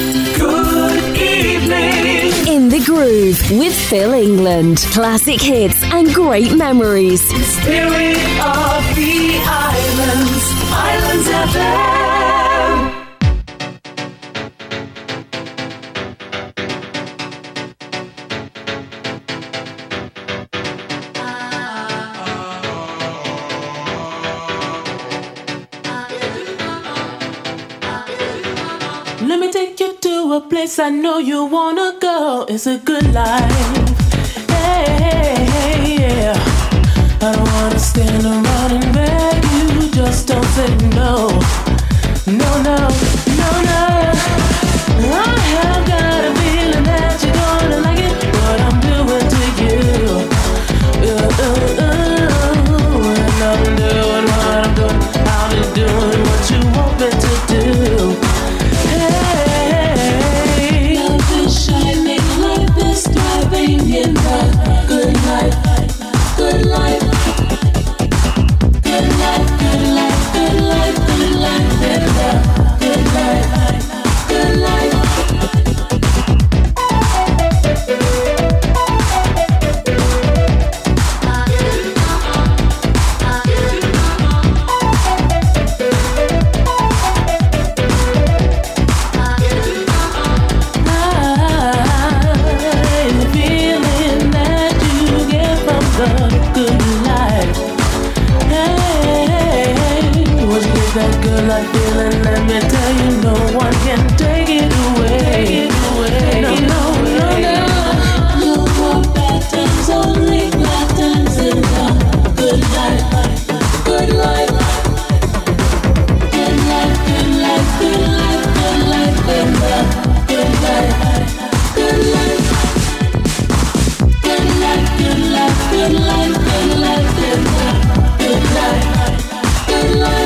Good evening. In the Groove with Phil England. Classic hits and great memories. Spirit of the Islands. Islands FM. Let me take you to a place I know you wanna go. It's a good life. Hey, yeah. I don't wanna stand around and beg you. Just don't say no. No, no, no, no. I have got a feeling that you're gonna like it. What I'm doing to you. And I'm doing what I'm doing. I'll be doing what you want me to do. Thriving in the good life, good life, good life, good life, good life, good life, in the good life, good life. That good life feeling, let me tell you, no one can take it away. No, no, no, no. No more bad times, only glad times in the good life, good life. Good life, good life, good life, good life in the good life, good life. Good life, good life, good life, good life in the good life, good life.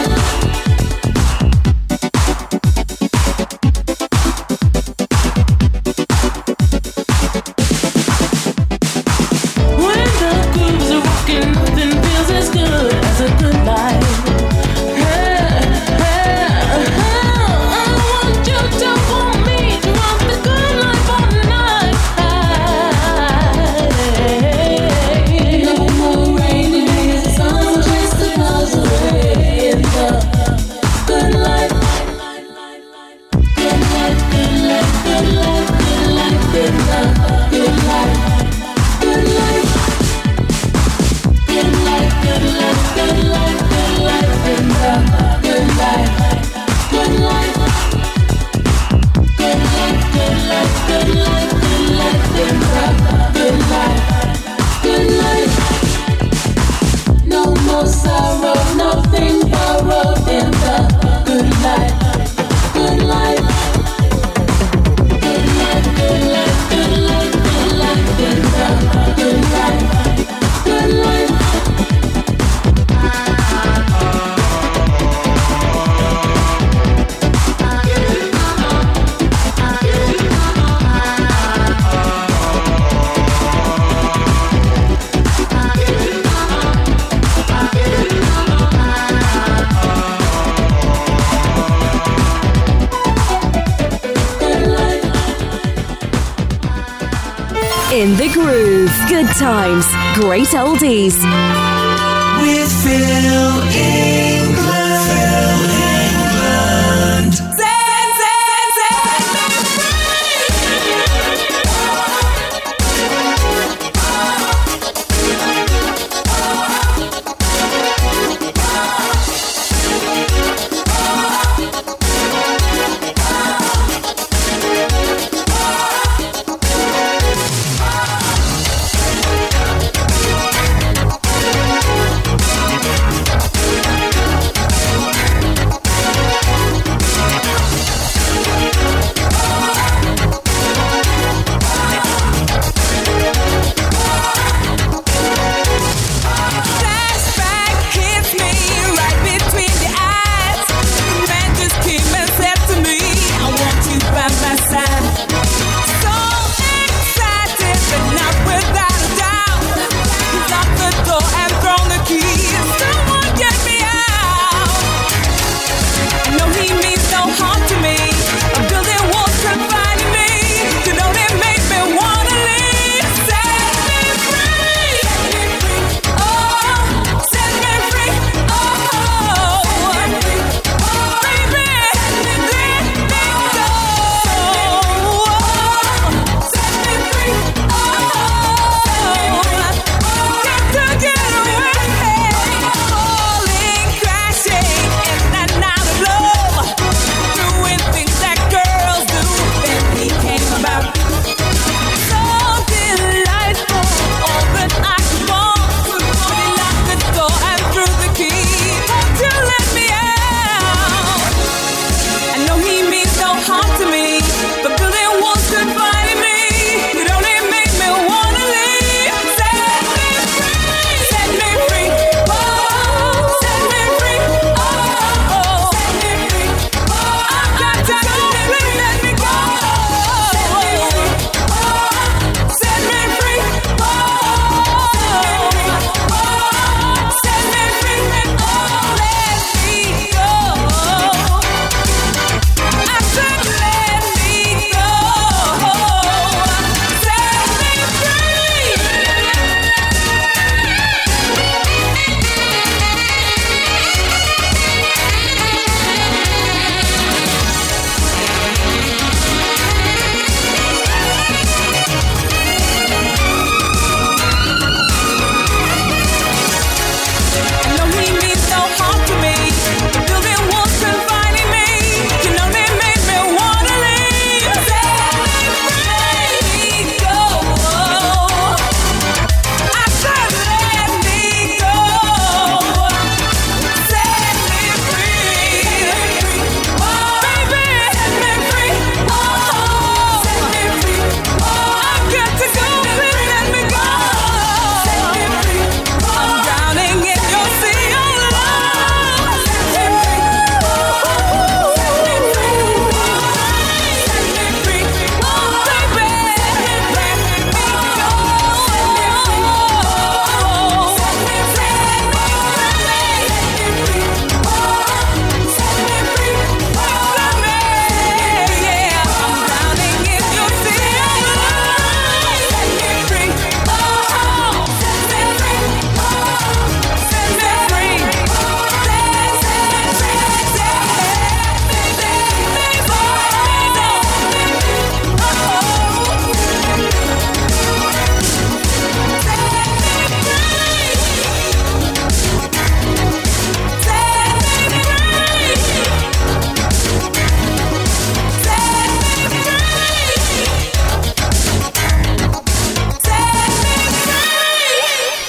In the Groove. Good times, great oldies. With Phil England. Phil England.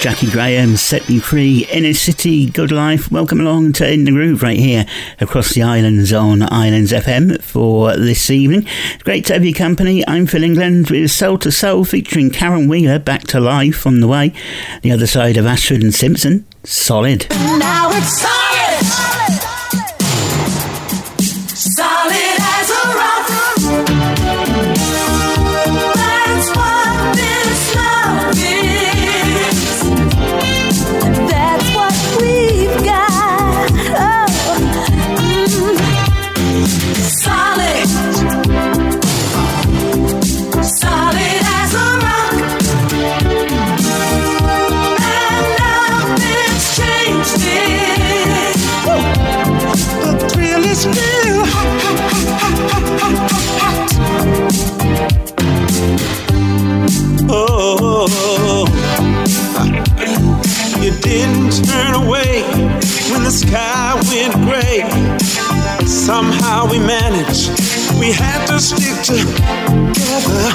Jackie Graham, Set Me Free, Inner City, Good Life. Welcome along to In The Groove right here across the islands on Islands FM for this evening. It's great to have your company. I'm Phil England with Soul to Soul featuring Karen Wheeler, Back to Life on the way. The other side of Ashford and Simpson, Solid. Now it's solid. Solid as a rock. That's what this love is. That's what we've got. Solid. Solid as a rock. And nothing's changed it. The thrill is still hot. Oh, you didn't turn away when the sky went gray. Somehow we managed, we had to stick together.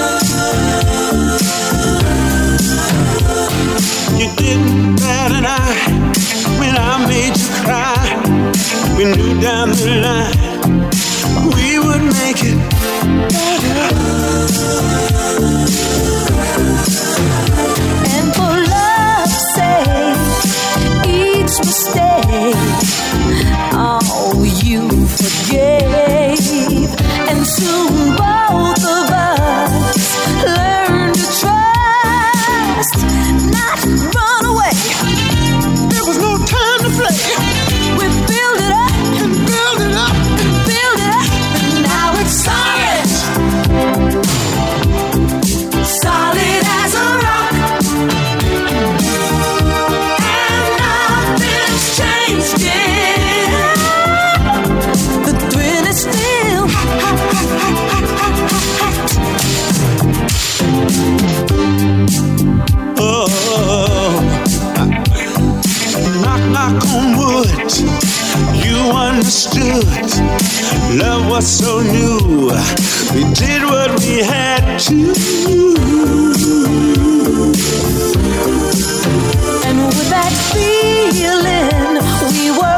You didn't bat an eye when I made you cry. We knew down the line we would make it better. And for love's sake, each mistake, oh, you forgave. And soon both of us learned to trust, not run away. There was no time to play. We build it up and build it up and build it up, and now it's solid. Solid as a rock. And nothing's changed it. The thrill is still hot. Oh, knock, knock on wood. You understood. Love was so new. We did what we had to. And with that feeling, we were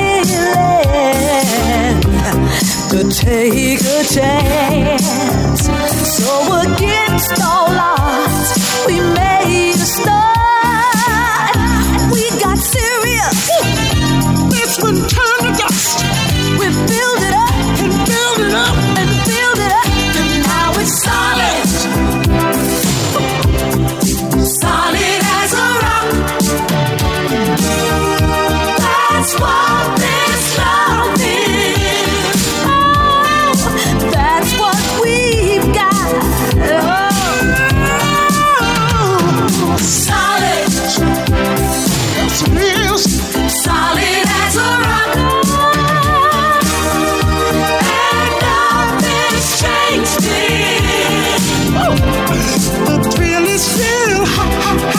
willing to take a chance. So against all odds, we made a start. We got serious. This one turned to dust. We build it up and build it up and build it up, and now it's solid. Solid as a rock. That's what this love is. Oh, that's what we've got. Oh, solid. That's real. Solid as a rock. And nothing's changed it. The thrill is still hot.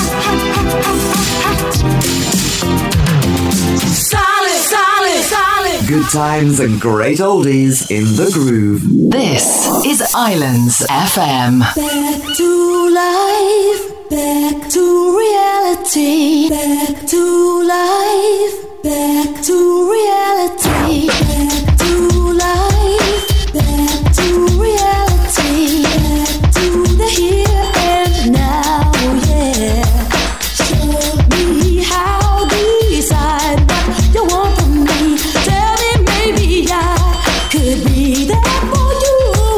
Solid, solid, solid. Good times and great oldies in the groove. This is Islands FM. Back to life, back to reality, back to life, back to reality, back to life, back to reality, back to the here and now, yeah. Show me how to decide what you want from me. Tell me maybe I could be there for you.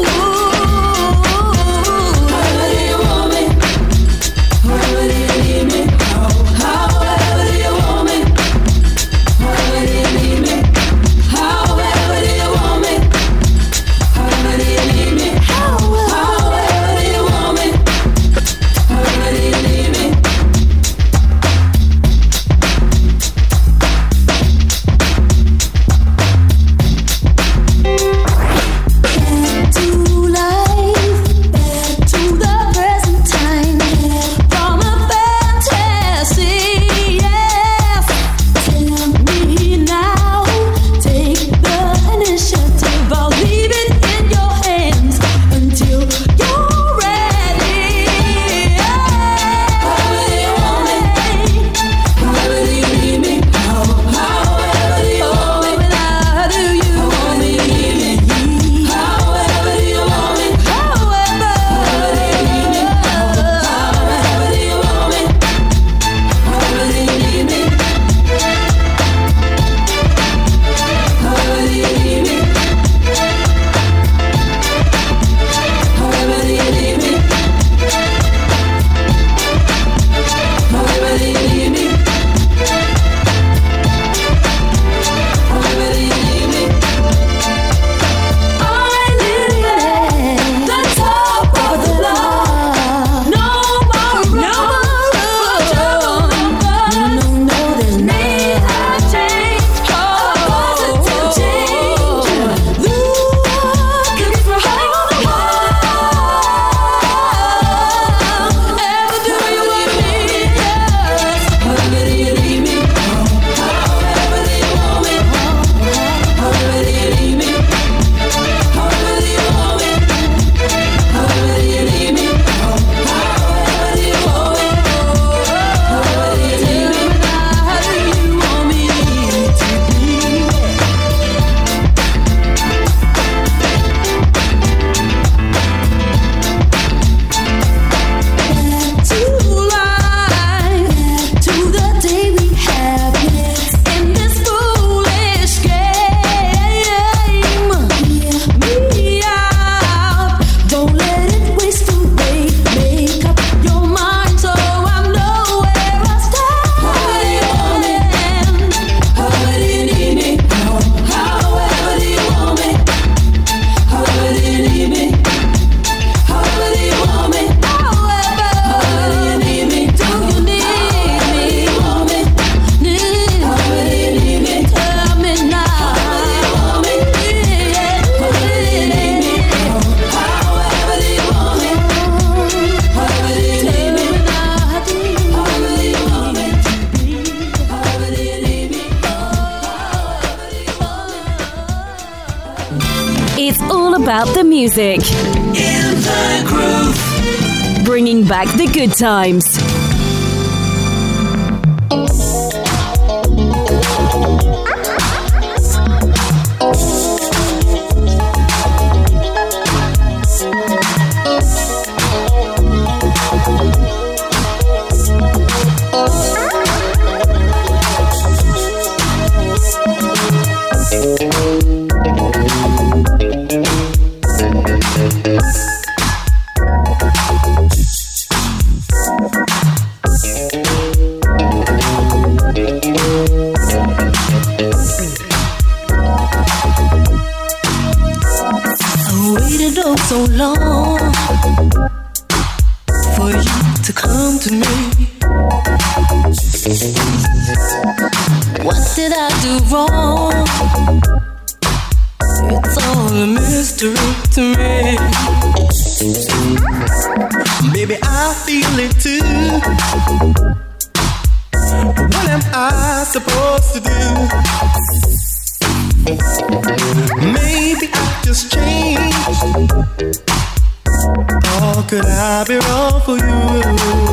However do you want me? However do you need me? However do you want me? However do you need me? However do you want me? music. In the groove. Bringing back the good times. So long for you to come to me. What did I do wrong? It's all a mystery to me. Baby, I feel it too. What am I supposed to do? Maybe I just changed. Or could I be wrong for you?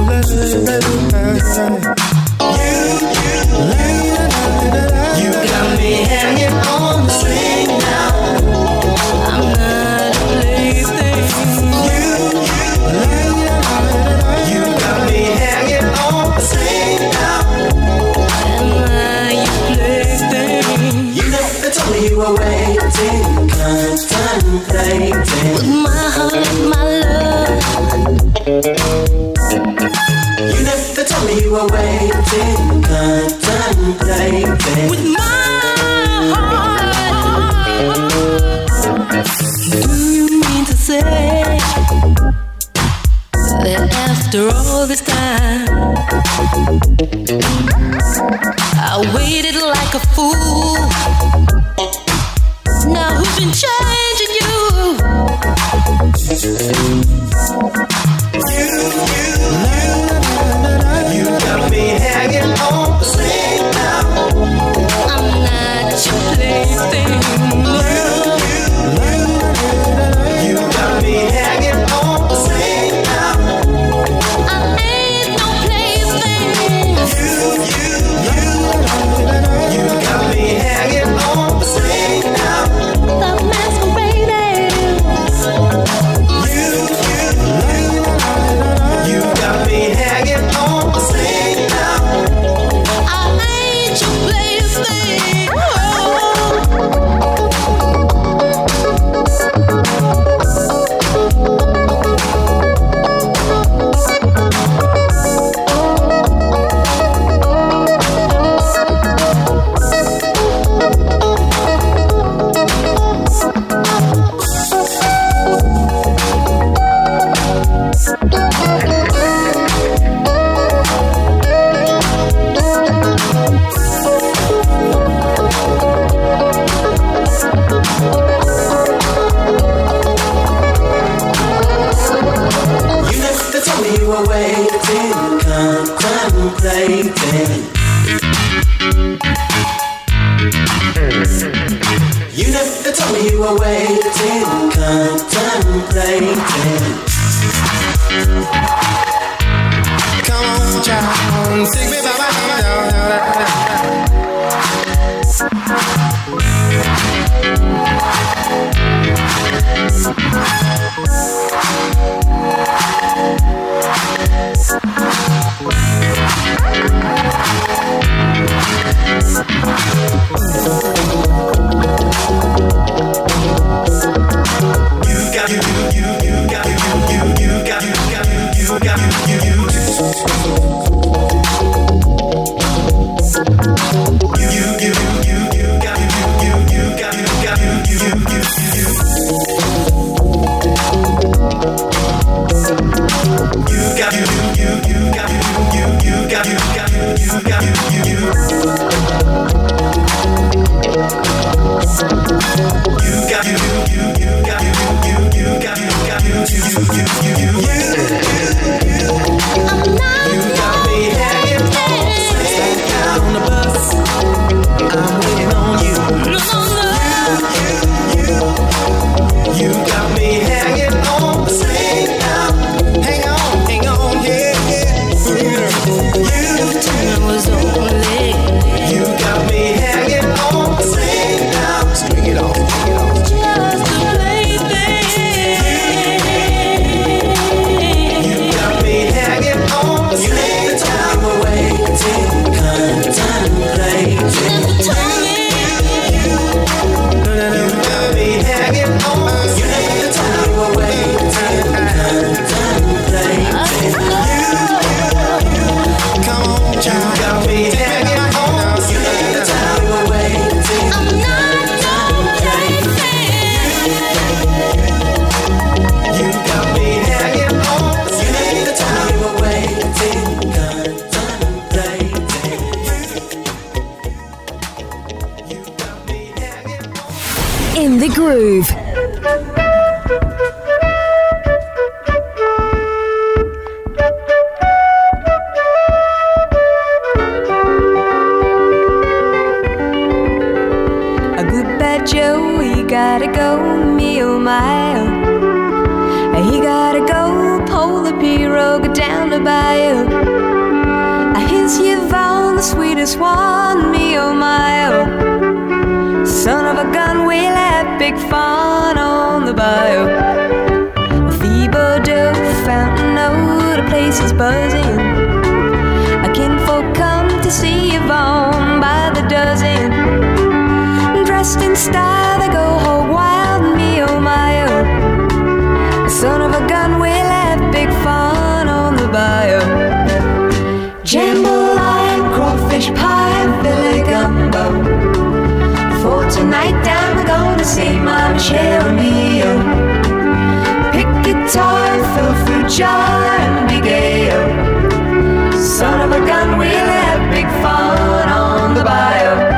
You got me hanging on the string now. I'm not a plaything. You got me hanging on the string now. Am I your plaything? You never told me you were waiting, contemplating. With my heart, my love. You never told me you were waiting, contemplating. With my heart. Do you mean to say that after all this time I waited like a fool? Now who's been changing you? You got me hanging on the string now. I'm not your plaything. You got me hanging on the string now. I ain't no plaything. You got me hanging on the string now. The masquerading. You got me hanging on the string now. I ain't your plaything. You never told me you were waiting, contemplating. You never told me you were waiting, contemplating. Come on, child, take me by my hand. Groove. A good bad Joe, he gotta go, me oh my oh. He gotta go, pull the pirogue down the bayou. Here's Yvonne, the sweetest one, me oh my oh. Son of a gun, we'll have big fun on the bayou. Thibodeau, Fountain Road, the place is buzzing. Kinfolk come to see Yvonne by the dozen. Dressed in style, they go hog wild, me oh my oh. Son of a gun, we'll have big fun on the bayou. Jambalaya, crawfish pie, Billy gumbo. For tonight down we're gonna see my Michelle Romeo. Pick guitar, fill fruit jar and be gay-o. Son of a gun, we'll have big fun on the bayou.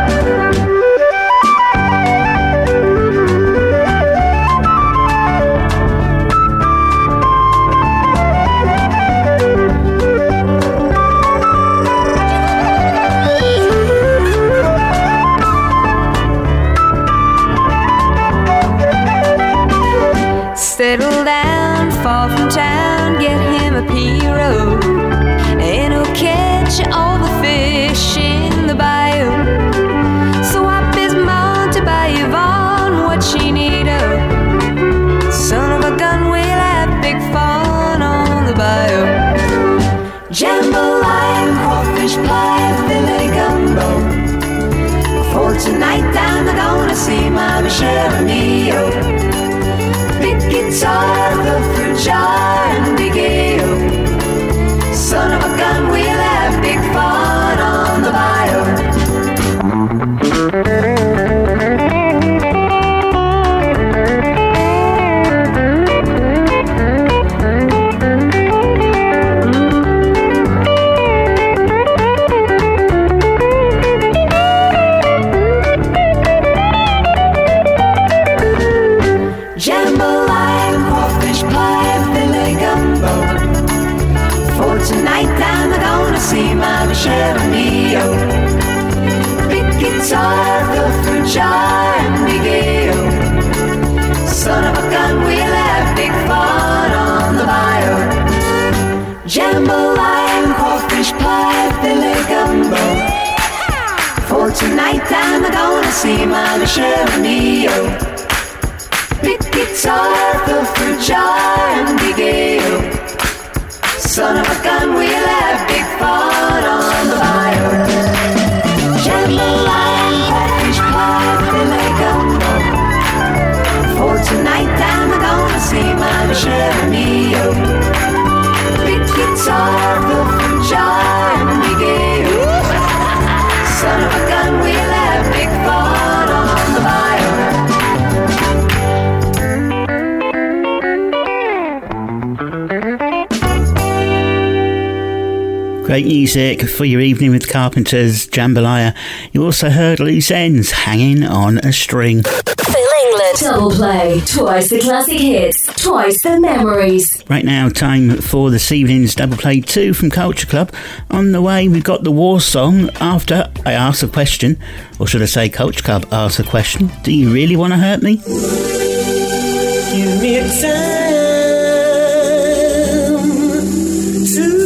Settle down, far from town, get him a pirogue, and he'll catch all the fish in the bayou. Swap his mount to buy Yvonne what she need of. Son of a gun, we'll have big fun on the bayou. Jambalaya, crawfish pie, Billy gumbo. For tonight down we're gonna see my Michelle Romeo. Big guitar, the fruit jar, and big ale. Son of a gun, we'll have big fun on the bayou. Tonight down we're gonna see my Michelle Romeo. Big guitar, the fruit jar, and big ale. Son of a gun, we'll have big fun on the bayou. Jambalaya, crawfish pie, Billy gumbo. For tonight down we're gonna see my Michelle Romeo. Big guitar, the fruit jar, and big ale. Son of a gun, we'll have big fun on the bayou. Jambalaya, crawfish pie, Billy gumbo. For tonight down we're gonna see my Michelle Romeo. Big guitar, the fruit jar, and big ale. Son of a gun, we'll have big fun on the bayou. Great music for your evening with Carpenters, Jambalaya. You also heard Loose Ends, Hanging on a String. Phil England. Double play. Twice the classic hits. Twice the memories. Right now, time for this evening's Double Play 2 from Culture Club. On the way, we've got the War Song after I ask a question. Or should I say Culture Club asks a question. Do you really want to hurt me? Give me a time to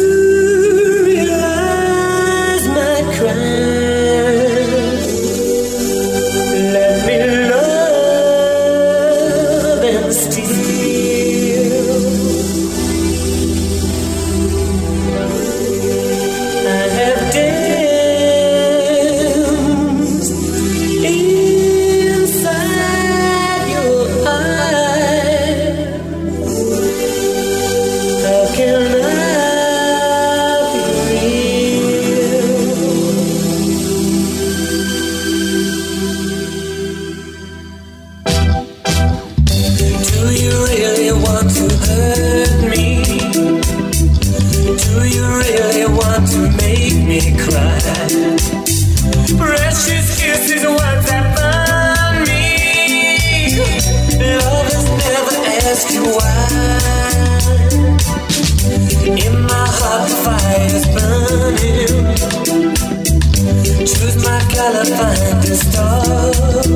In my heart the fire's burning. Choose my color, find a star.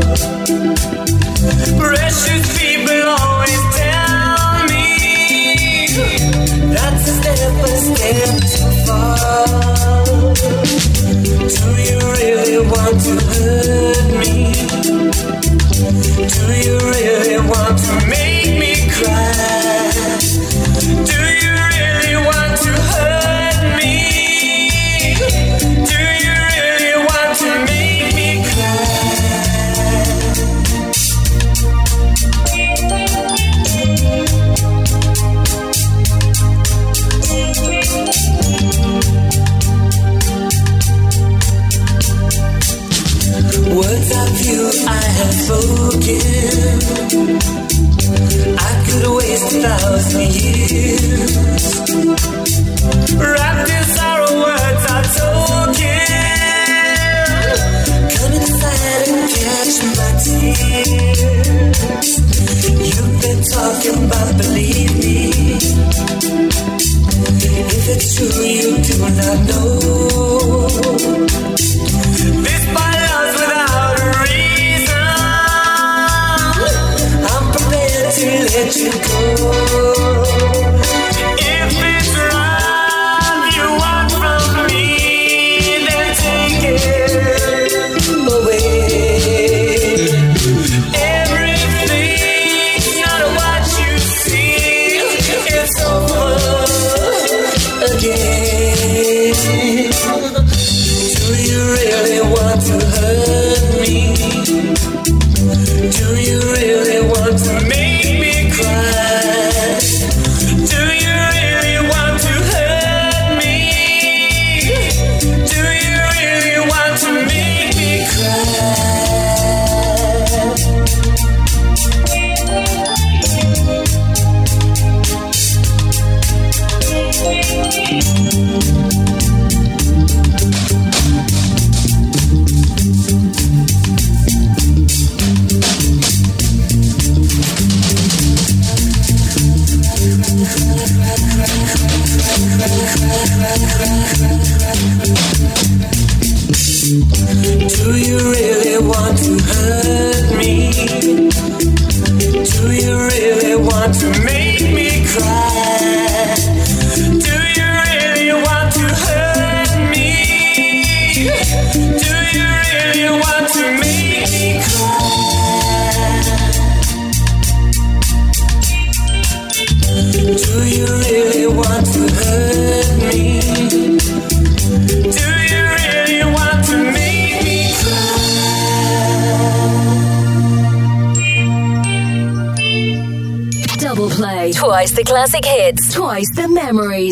Precious people always tell me that's a step too far. Do you really want to hurt me? Do you really want to make me cry? Do you really want to hurt me? Do you really want to make me cry? Words of you I have spoken, I could waste 1,000 years. Wrapped in sorrow, words are token. Come inside and catch my tears. You've been talking about, believe me. If it's true, you do not know. This my love's without a reason. I'm prepared to let you go. If it's right you want from me, then take it away. Everything's not what you see. It's over again. Do you really want to hurt me? Do you really want to make me cry? Do you really want to hurt me? Do you really want to make me cry? Do you really want to hurt me? Do you really want to make me cry? Do you really want to hurt me? Do you really want to make me cry? Do you really want to hurt me? Do you really want to make me cry? Double play. Twice the classic hits. Twice the memories.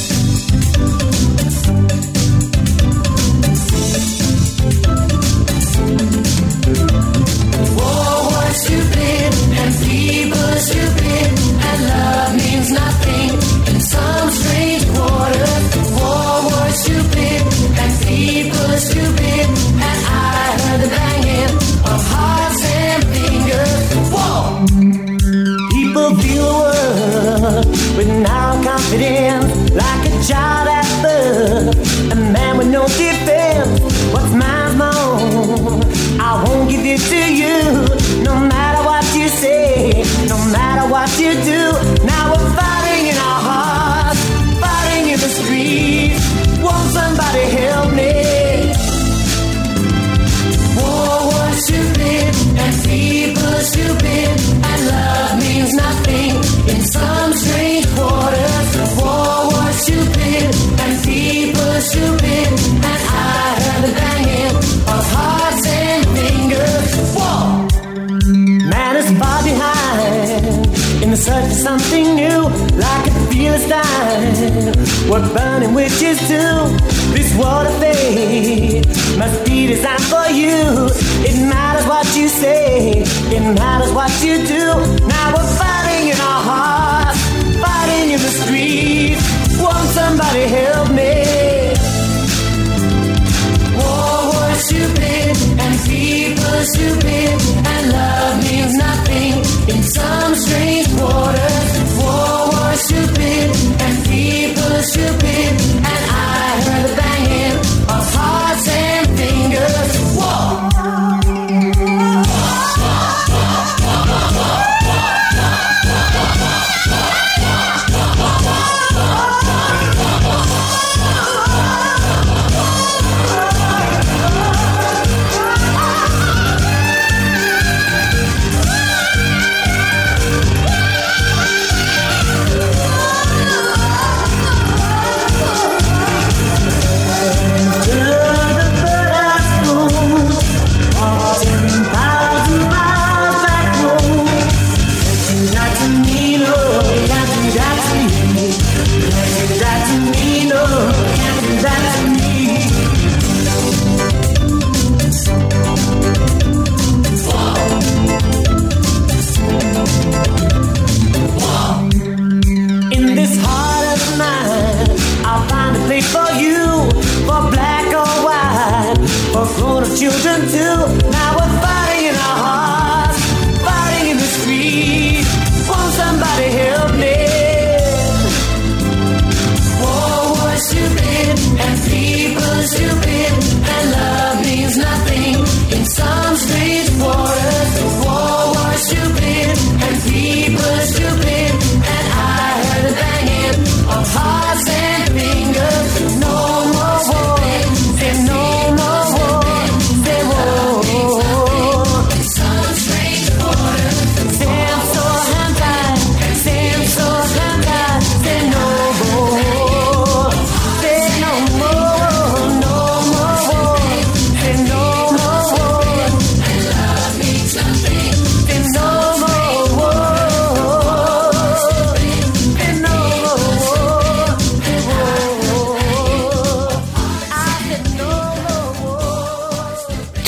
War was stupid and people are stupid and love means nothing in some strange quarters. War was stupid and people are stupid and I heard the banging of hearts and fingers. War! People feel the world with narrow confidence, like a child at birth, a man with no defense. What's mine's mine? I won't give it to you, no matter what you say, no matter what you do. Now we're fighting in our hearts, fighting in the streets. Won't somebody help me? War was stupid and people are stupid and love means nothing in some strange quarters. War was stupid and people are stupid and I heard the banging of hearts and fingers. War! Man is far behind in the search for something new, like a Philistine. We're burning witches too. This world of fate must be designed for you. It matters what you say, it matters what you do. Now we're fighting in our hearts, fighting in the streets. Won't somebody help me? War was stupid and people are stupid and love means nothing in some strange waters. War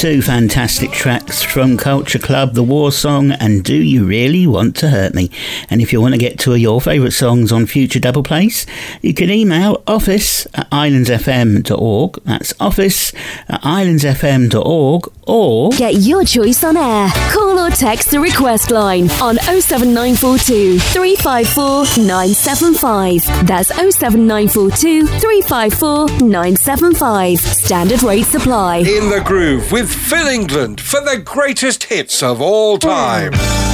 Two fantastic tracks from Culture Club, The War Song and Do You Really Want to Hurt Me? And if you want to get two of your favourite songs on future double plays, you can email office@islandsfm.org. That's office@islandsfm.org, or get your choice on air. Call or text the request line on 07942 354 975. That's 07942 354 975. Standard rate supply. In the Groove with Phil England for the greatest hits of all time.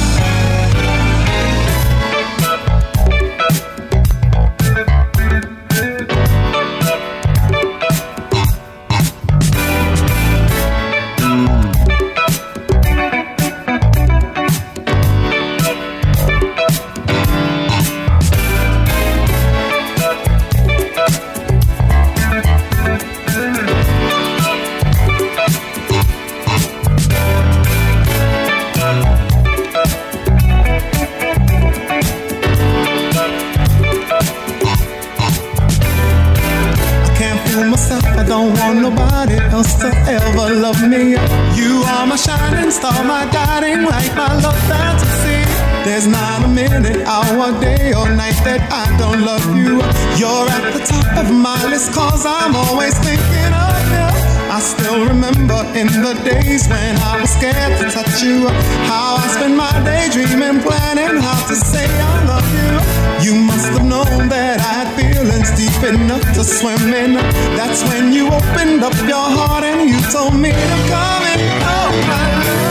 Don't want nobody else to ever love me. You are my shining star, my guiding light, my love fantasy. There's not a minute, hour, day or night that I don't love you. You're at the top of my list, cause I'm always thinking of you. I still remember in the days when I was scared to touch you, how I spent my day dreaming, planning how to say I love you. You must have known that I had feelings deep enough to swim in. That's when you opened up your heart and you told me to come in. Oh my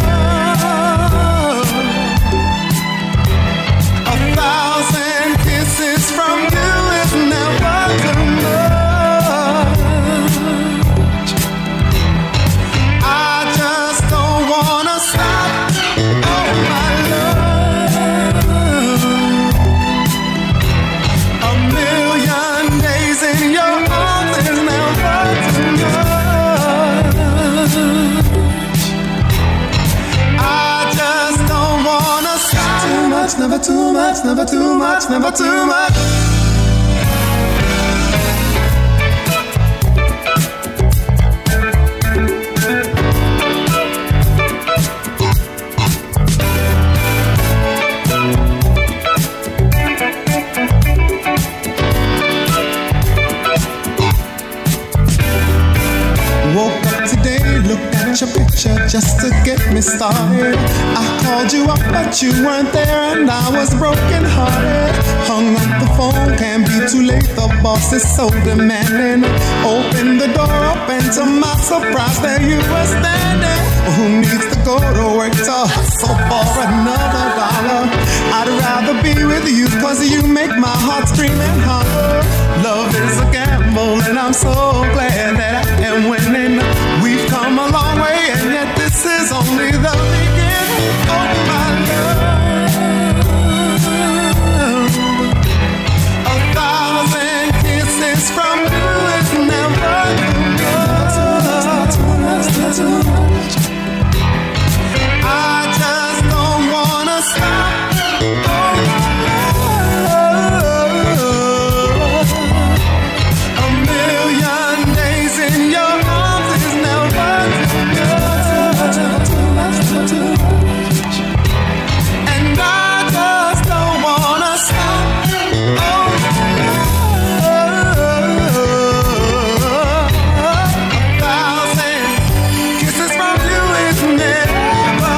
love, 1,000 kisses from you is never too much. I just don't wanna stop. Oh my love, a million days in your arms is never too much. I just don't wanna stop. Too much, never too much, never too much, never too much. Woke up today, looked at your picture just to get me started. I called you up, but you weren't there, and I was broken hearted. Hung up the phone, can't be too late, the boss is so demanding. Opened the door up, and to my surprise, there you were standing. Who needs to go to work to hustle for another dollar? I'd rather be with you, cause you make my heart scream and holler. Love is a gamble, and I'm so glad that I am winning. We've come a long way, and yet this is only the beginning. Oh my love, 1,000 kisses from you is never too much. I just don't wanna stop. Oh my love, a million days in your arms is never too much. And I just don't wanna stop. Oh my love, 1,000 kisses from you is never.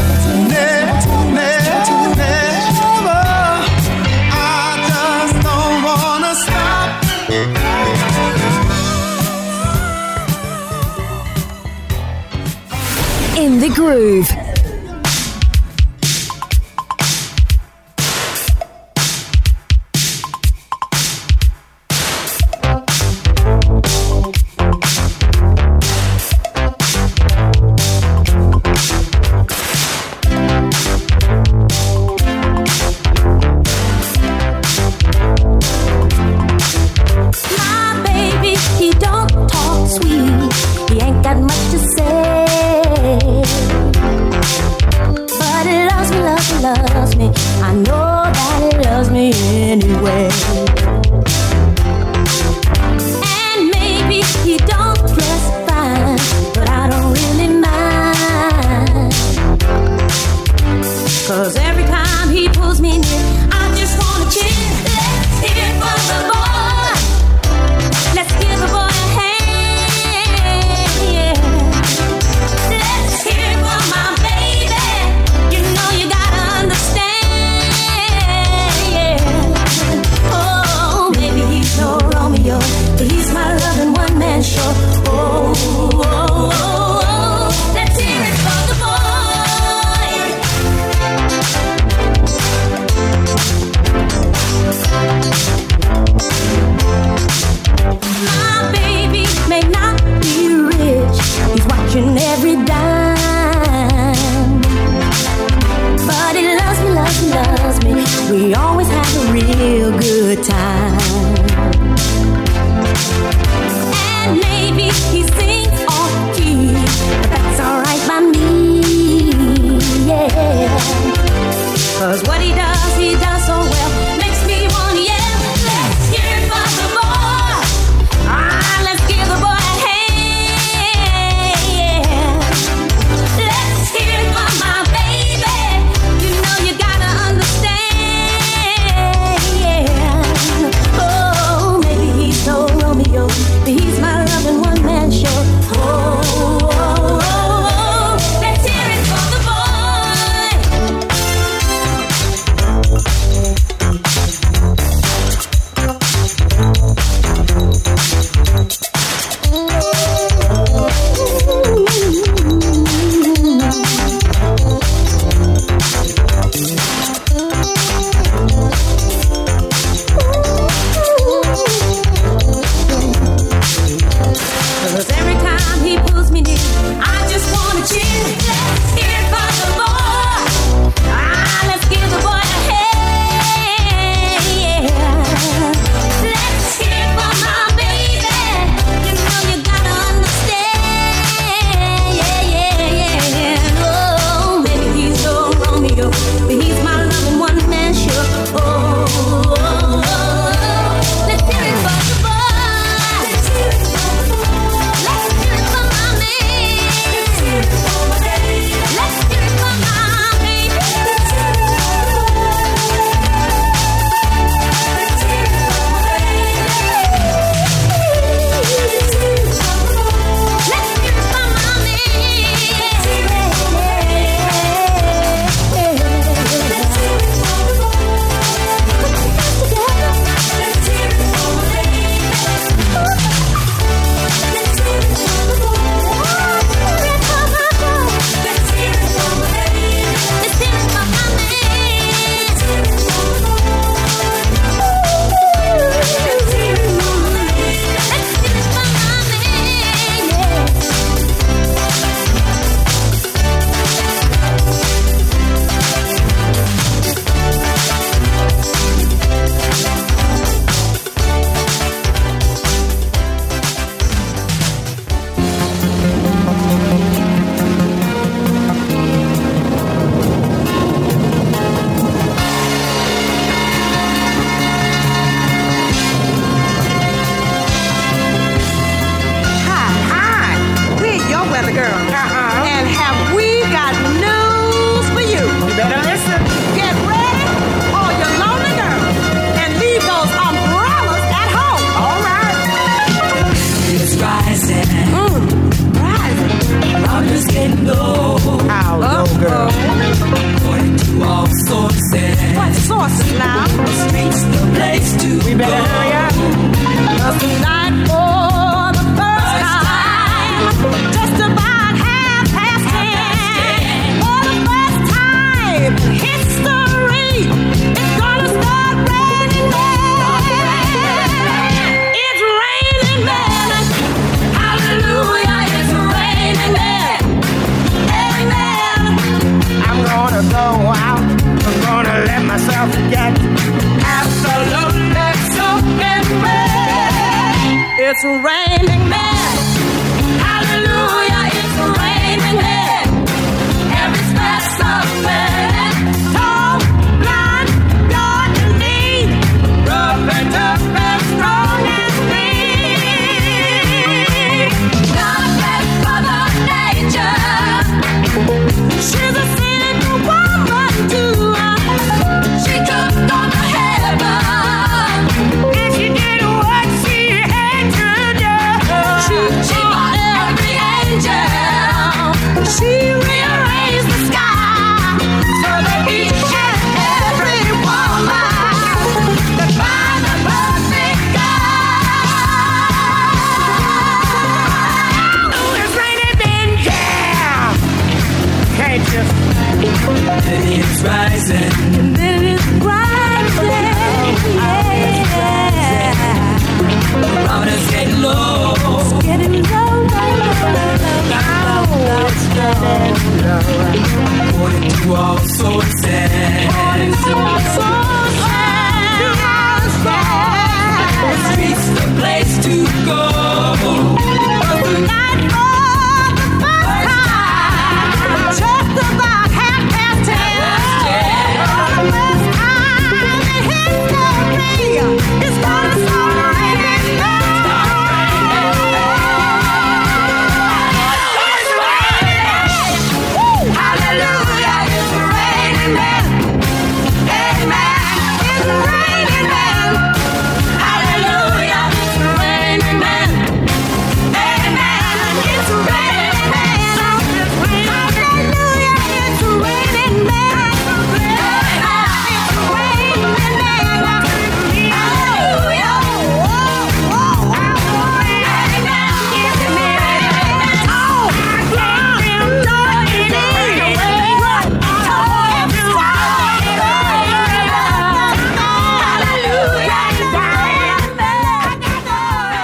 I just don't wanna stop. In the Groove. My baby, he don't talk sweet. He ain't got much to say. But he loves me, loves me, loves me. I know that he loves me anyway. And maybe he don't dress fine, but I don't really mind. time. And maybe he sings off key, but that's alright by me, yeah. 'Cause what he does so well, makes me wanna yell. Let's hear it for the boy. Let's give the boy a hand, yeah. Let's hear it for my baby. You know you gotta understand, yeah. Oh, maybe he's no Romeo, but he's my loving one-man show. Let's hear it for the boy. It's raining men. Hallelujah, it's raining men. Every special man. Tall, blind, blind and lean. Rough and tough and strong and mean. Not bad Mother Nature. She's a single woman too. She took on the heaven. And she did what she had to do.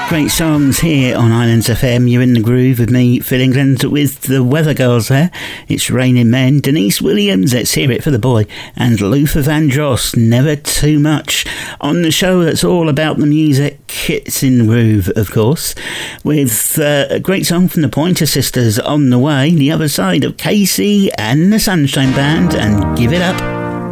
Great songs here on Islands FM. You're in the groove with me, Phil England, with the Weather Girls there. It's Raining Men, Denise Williams, Let's Hear It for the Boy, and Luther Vandross, Never Too Much. On the show that's all about the music, it's in the groove, of course, with a great song from the Pointer Sisters on the way, The Other Side of Casey and the Sunshine Band, and Give It Up.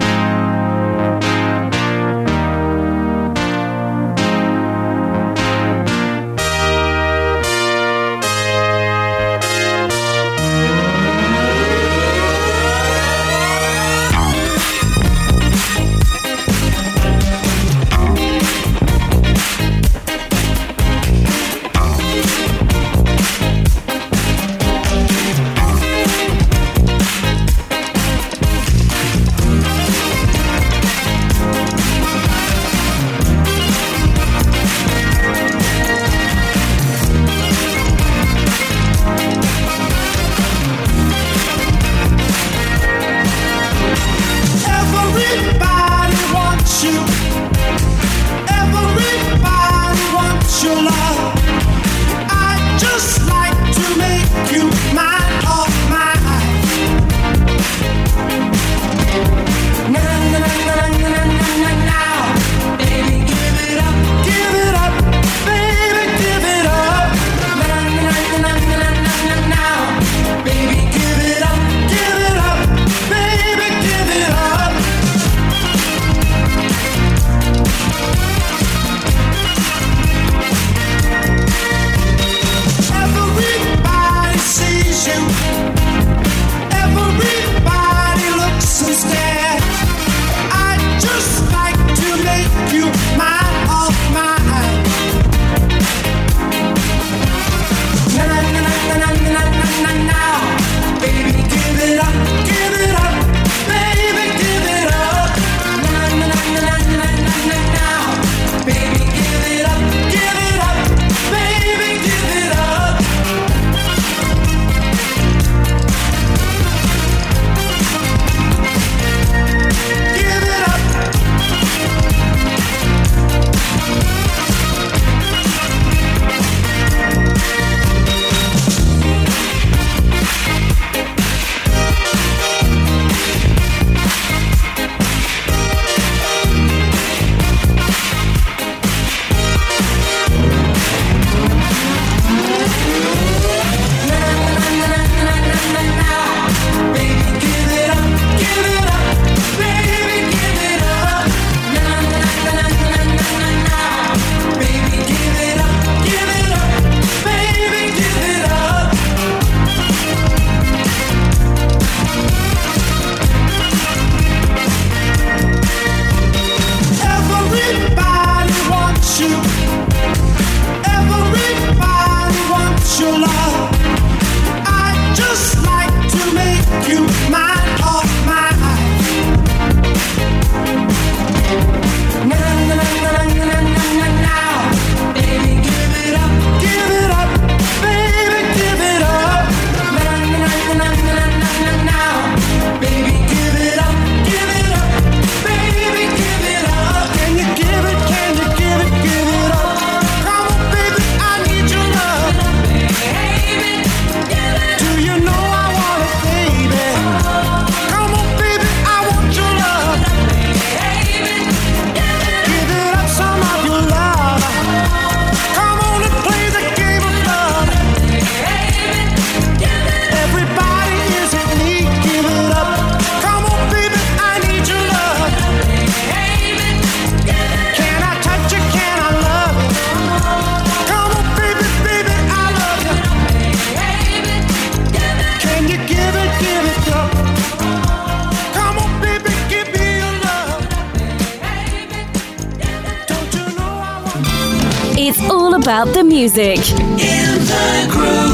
About the music. In the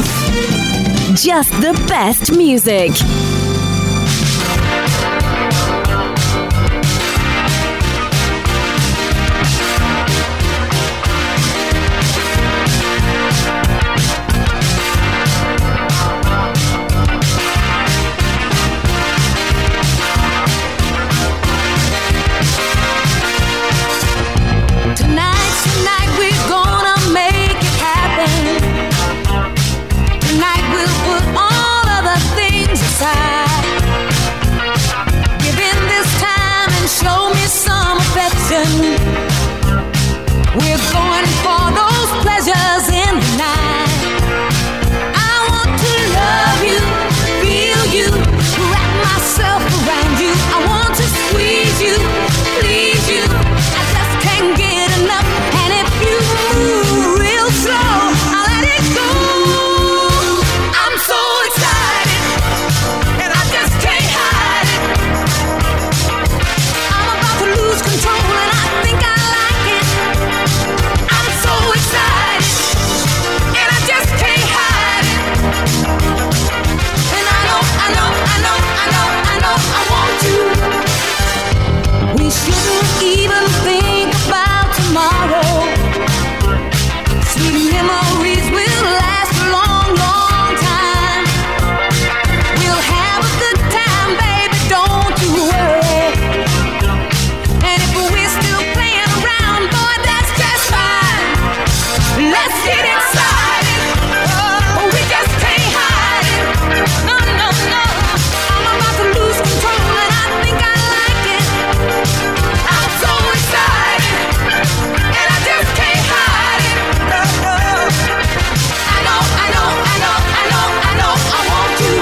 groove. Just the best music. Tonight we're gonna make it We're going for those pleasures in the night. I want to love you, feel you, wrap myself around you. I want to squeeze you, please you. I just can't get enough. And if you move real slow, I'll let it go. I'm so excited, and I just can't hide it. I'm about to lose control, and I think I like it. I'm so excited, and I just can't hide it. And I know I want you. We shouldn't even think about tomorrow. Sweet memories will last a long, long time. We'll have a good time, baby, don't you worry. And if we're still playing around, boy, that's just fine. Let's get excited. Oh, we just can't hide it. No. I'm about to lose control, and I think I like it. I'm so excited, and I just can't hide it. No. I know. I want you.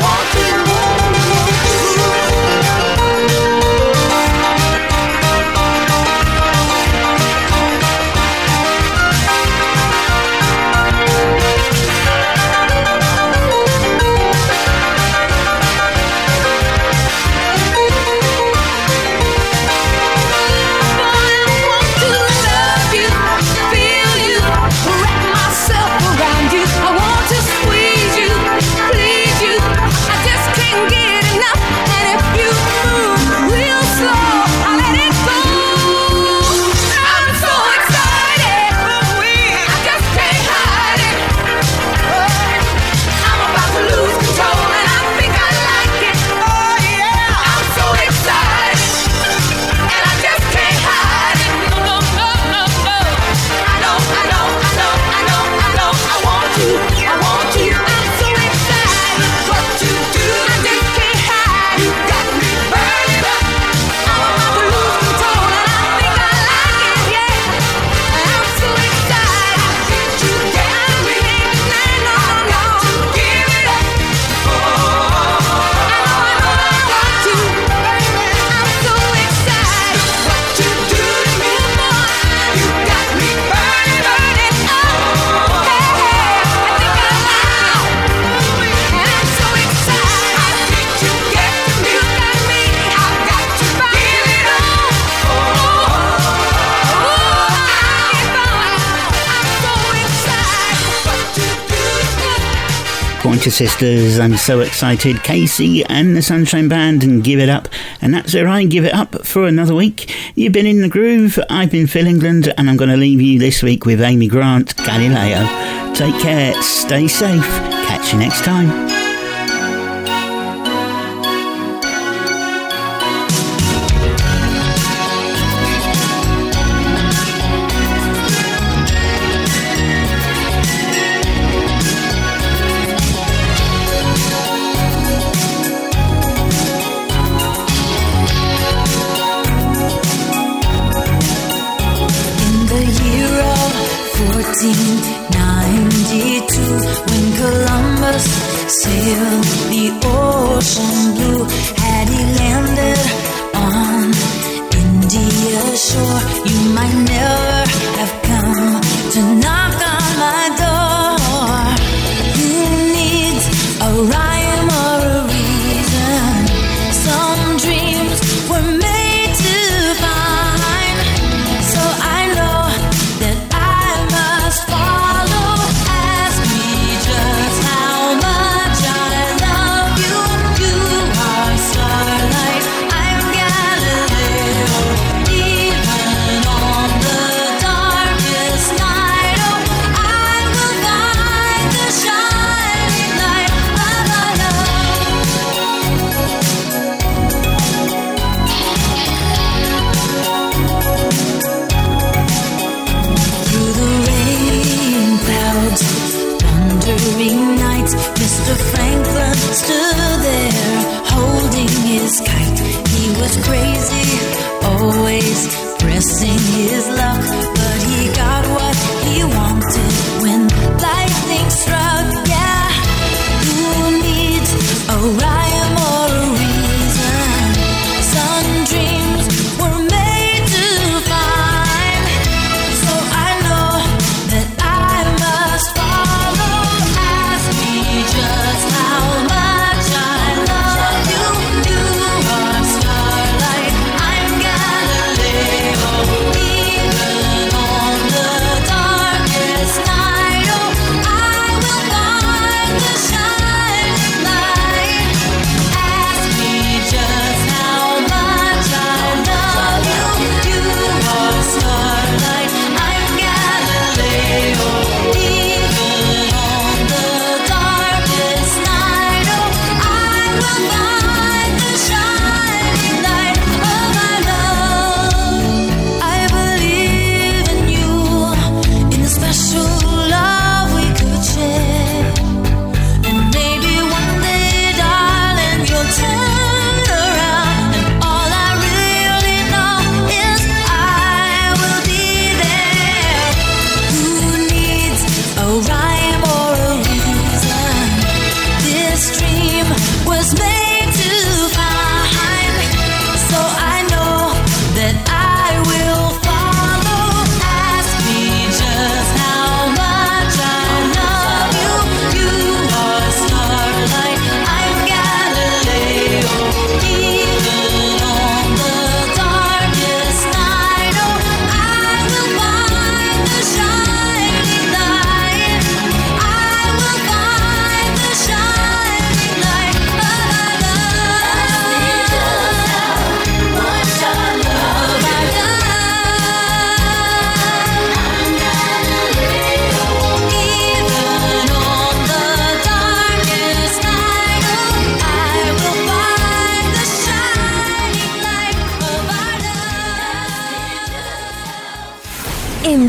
Pointer Sisters, I'm so excited. Casey and the Sunshine Band and Give It Up. And that's where I give it up for another week. You've been in the groove. I've been Phil England, and I'm going to leave you this week with Amy Grant, Galileo. Take care, stay safe. Catch you next time. Sailed the ocean blue. Had he landed on India shore, you might never have come to knock on my door. Who needs a rhyme or a reason? Some dreams were made to find. So I know that I must follow. Ask me just how much I love you. You are starlight, I'm Galileo. Even on the dark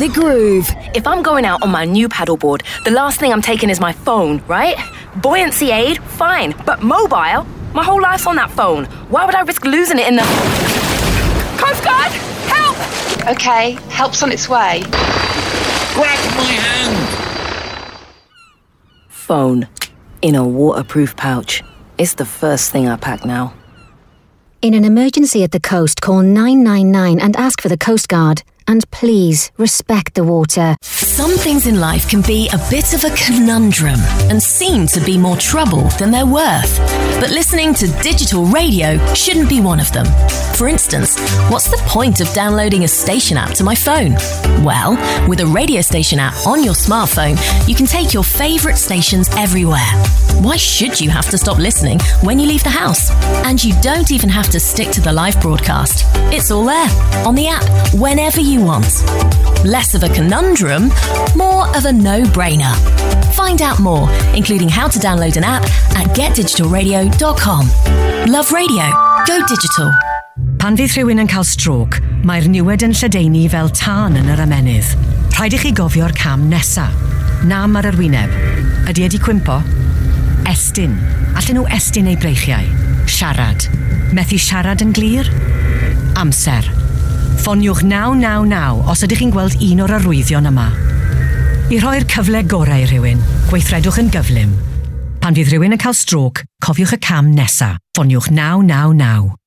Groove. If I'm going out on my new paddleboard, the last thing I'm taking is my phone, right? Buoyancy aid, fine. But mobile? My whole life's on that phone. Why would I risk losing it in the... Coast Guard! Help! Okay, help's on its way. Grab my hand! Phone. In a waterproof pouch. It's the first thing I pack now. In an emergency at the coast, call 999 and ask for the Coast Guard. And please, respect the water. Some things in life can be a bit of a conundrum and seem to be more trouble than they're worth. But listening to digital radio shouldn't be one of them. For instance, what's the point of downloading a station app to my phone? Well, with a radio station app on your smartphone, you can take your favourite stations everywhere. Why should you have to stop listening when you leave the house? And you don't even have to stick to the live broadcast. It's all there, on the app, whenever you want. Less of a conundrum, more of a no-brainer. Find out more, including how to download an app at getdigitalradio.com. Love radio. Go digital. Pan fydd rhywun yn cael stroke, mae'r niwed yn lledaenu fel tân yn yr ymenydd. Rhaid i chi gofio'r cam nesa. Nam ar yr wyneb. Ydy wedi cwympo? Estyn. Allen nhw estyn eu breichiau. Siarad. Methu siarad yn glir? Amser. Ffoniwch 999 os ydych chi'n gweld un o'r arwyddion yma. I roi'r cyfle gorau i rhywun, gweithredwch yn gyflym. Pan fydd rhywun yn cael stroke, cofiwch y cam nesa. Ffoniwch 999.